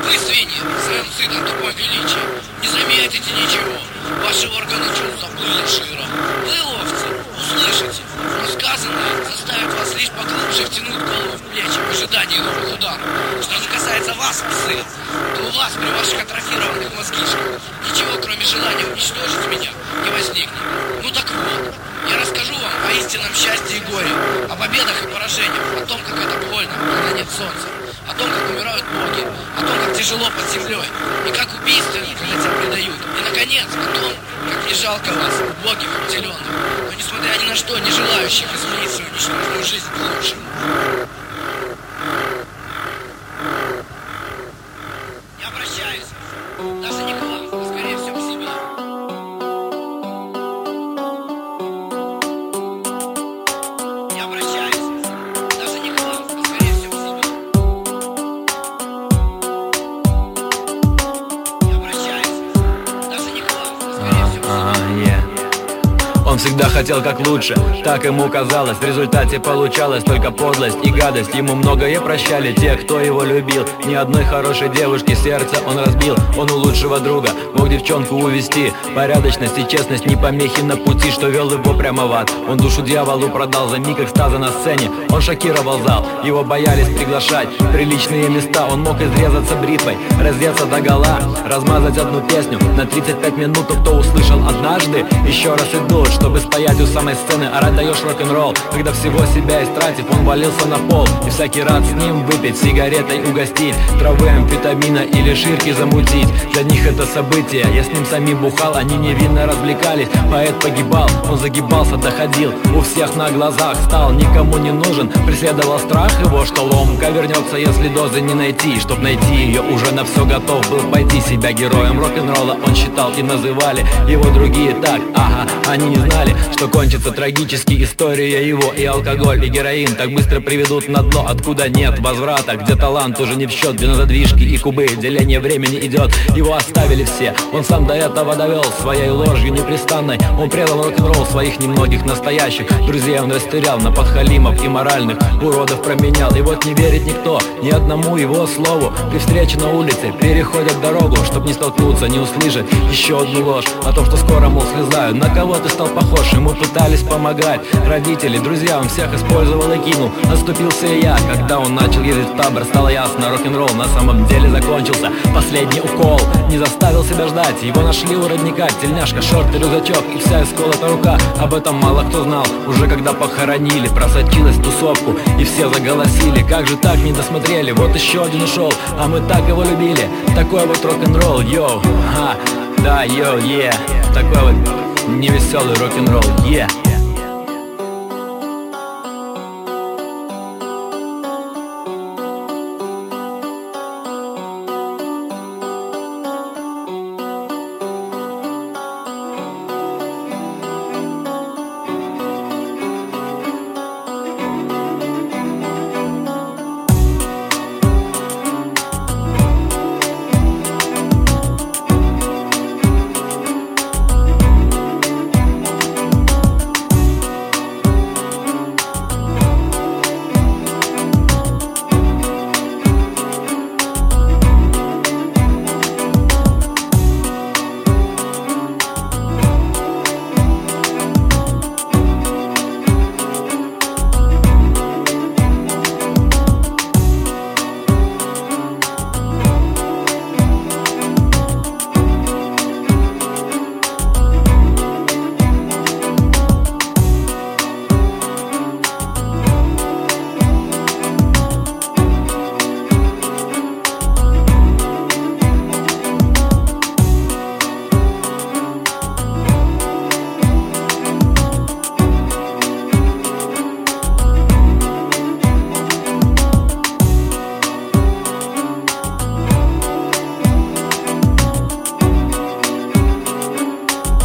Вы, свиньи, своим сытом тупой величие, не заметите ничего. Ваши органы чувств заплыли жиром. Вы, овцы, услышите, но сказанное заставит вас лишь поглубже втянуть голову в плечи в ожидании новых ударов. Что же касается вас, псы, то у вас при ваших атрофированных мозгишках ничего, кроме желания уничтожить меня, не возникнет. Ну так вот, я расскажу вам о истинном счастье и горе, о победах и поражениях, о том, как это больно, когда нет солнца, о том, как умирают боги, о том, как тяжело под землей, и как убийственно, когда тебя предают, и, наконец, о том, как не жалко вас, убогих, обделенных, но, несмотря ни на что, не желающих изменить свою ничтожную жизнь к лучшему. Не обращаюсь, даже не к вам, а скорее всего к себе. Не обращаюсь, даже не к вам, а скорее всего к себе. Не обращаюсь, даже не к вам, а скорее всего к себе. Он всегда хотел как лучше, так ему казалось. В результате получалось только подлость и гадость. Ему многое прощали те, кто его любил. Ни одной хорошей девушки сердце он разбил. Он у лучшего друга мог девчонку увести. Порядочность и честность не помехи на пути, что вел его прямо в ад. Он душу дьяволу продал за миг экстаза на сцене. Он шокировал зал, его боялись приглашать в приличные места. Он мог изрезаться бритвой, раздеться догола, размазать одну песню на 35 минут. Кто услышал однажды, еще раз идут, чтобы стоять у самой сцены, орать даешь рок-н-ролл. Когда всего себя истратив, он валился на пол. И всякий раз с ним выпить, сигаретой угостить, травы, амфетамина или ширки замутить. Для них это событие, я с ним самим бухал, они невинно развлекались. Поэт погибал, он загибался, доходил, у всех на глазах стал никому не нужен. Преследовал страх его, что ломка вернется, если дозы не найти. Чтоб найти ее, уже на все готов был пойти. Себя героем рок-н-ролла он считал и называли его другие так. Ага, они не знали, что кончится трагически. История его и алкоголь, и героин так быстро приведут на дно, откуда нет возврата, где талант уже не в счет, где на задвижки и кубы деление времени идет. Его оставили все, он сам до этого довел своей ложью непрестанной. Он предал рок-н-ролл своих немногих настоящих друзей. Он растерял на подхалимов и моральных уродов променял. И вот не верит никто ни одному его слову. При встрече на улице переходят дорогу, чтоб не столкнуться, не услышать еще одну ложь о том, что скоро, мол, слезаю. На кого ты стал похож? Ему пытались помогать родители, друзья, он всех использовал и кинул. Оступился и я, когда он начал ездить в табор. Стало ясно, рок-н-ролл на самом деле закончился. Последний укол не заставил себя ждать. Его нашли у родника, тельняшка, шорты, рюкзачок и вся исколота рука. Об этом мало кто знал, уже когда похоронили. Просочилась в тусовку и все заголосили. Как же так не досмотрели, вот еще один ушел, а мы так его любили. Такой вот рок-н-ролл, йоу, да, йоу, такой вот невеселый рок-н-ролл,